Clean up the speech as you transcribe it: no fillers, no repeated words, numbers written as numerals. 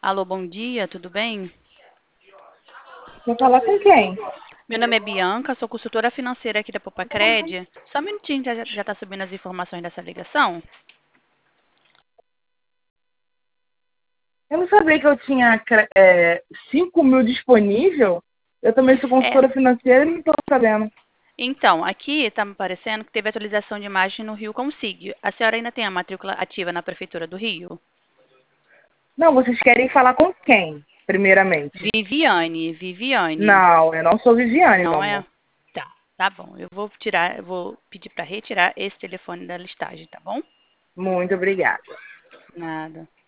Alô, bom dia, tudo bem? Vou falar com quem? Meu nome é Bianca, sou consultora financeira aqui da Popacred. Só um minutinho, já está subindo as informações dessa ligação? Eu não sabia que eu tinha 5 mil disponível. Eu também sou É, consultora financeira e não estou sabendo. então, aqui está me parecendo que teve atualização de imagem no Rio Consig. A senhora ainda tem a matrícula ativa na Prefeitura do Rio? Não, vocês querem falar com quem, primeiramente? Viviane. Não, eu não sou Viviane, meu Não é? amor. Tá bom. Eu vou pedir para retirar esse telefone da listagem, tá bom? Muito obrigada. Nada.